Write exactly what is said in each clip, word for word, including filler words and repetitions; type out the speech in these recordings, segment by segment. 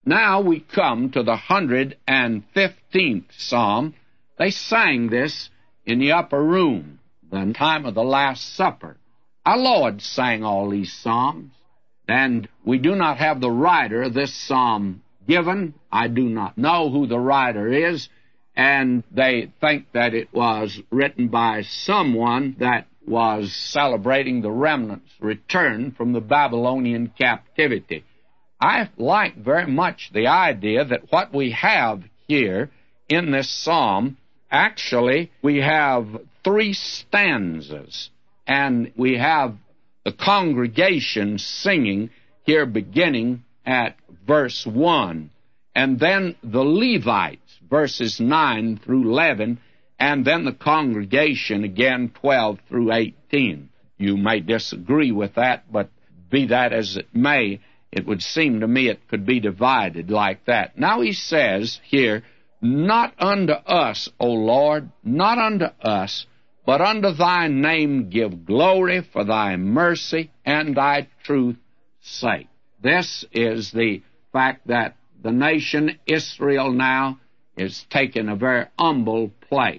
Now we come to the one hundred fifteenth Psalm. They sang this in the upper room, the time of the Last Supper. Our Lord sang all these psalms, and we do not have the writer of this psalm given. I do not know who the writer is, and they think that it was written by someone that was celebrating the remnant's return from the Babylonian captivity. I like very much the idea that what we have here in this psalm, actually, we have three stanzas, and we have the congregation singing here beginning at verse one, and then the Levites, verses nine through eleven, and then the congregation again, twelve through eighteen. You may disagree with that, but be that as it may, it would seem to me it could be divided like that. Now he says here, not unto us, O Lord, not unto us, but unto thy name give glory for thy mercy and thy truth's sake. This is the fact that the nation Israel now is taking a very humble place,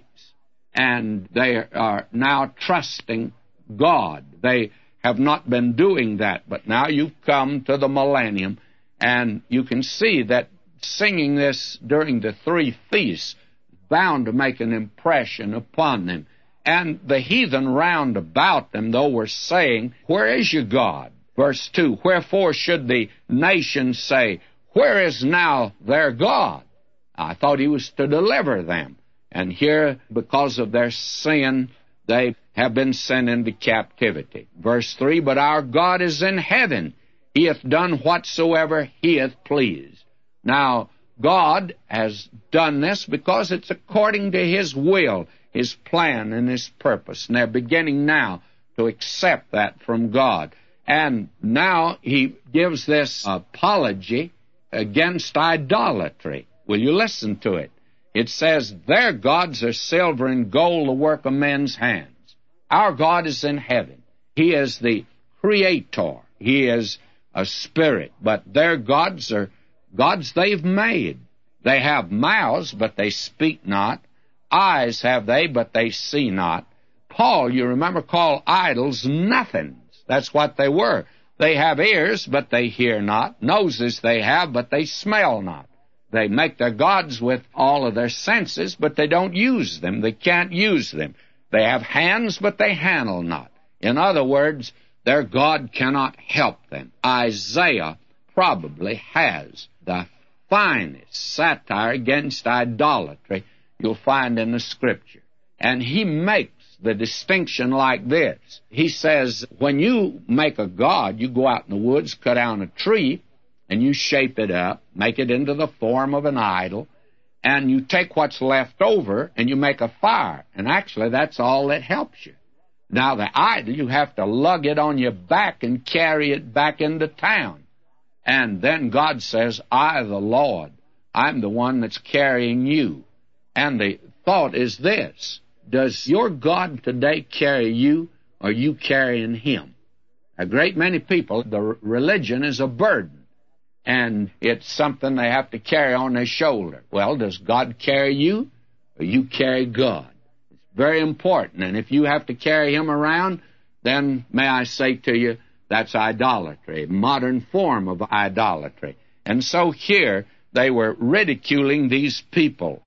and they are now trusting God. They have not been doing that, but now you've come to the millennium, and you can see that singing this during the three feasts is bound to make an impression upon them. And the heathen round about them, though, were saying, where is your God? Verse two, wherefore should the nations say, where is now their God? I thought he was to deliver them. And here, because of their sin, they have been sent into captivity. Verse three, but our God is in heaven. He hath done whatsoever he hath pleased. Now, God has done this because it's according to his will, his plan, and his purpose. And they're beginning now to accept that from God. And now he gives this apology against idolatry. Will you listen to it? It says, their gods are silver and gold, the work of men's hands. Our God is in heaven. He is the creator. He is a spirit. But their gods are gods they've made. They have mouths, but they speak not. Eyes have they, but they see not. Paul, you remember, called idols nothings. That's what they were. They have ears, but they hear not. Noses they have, but they smell not. They make their gods with all of their senses, but they don't use them. They can't use them. They have hands, but they handle not. In other words, their God cannot help them. Isaiah probably has the finest satire against idolatry you'll find in the Scripture. And he makes the distinction like this. He says, when you make a god, you go out in the woods, cut down a tree, and you shape it up, make it into the form of an idol, and you take what's left over and you make a fire. And actually, that's all that helps you. Now, the idol, you have to lug it on your back and carry it back into town. And then God says, I, the Lord, I'm the one that's carrying you. And the thought is this: does your God today carry you, or you carrying him? A great many people, the religion is a burden, and it's something they have to carry on their shoulder. Well, does God carry you, or you carry God? It's very important, and if you have to carry him around, then may I say to you, that's idolatry, a modern form of idolatry. And so here they were ridiculing these people.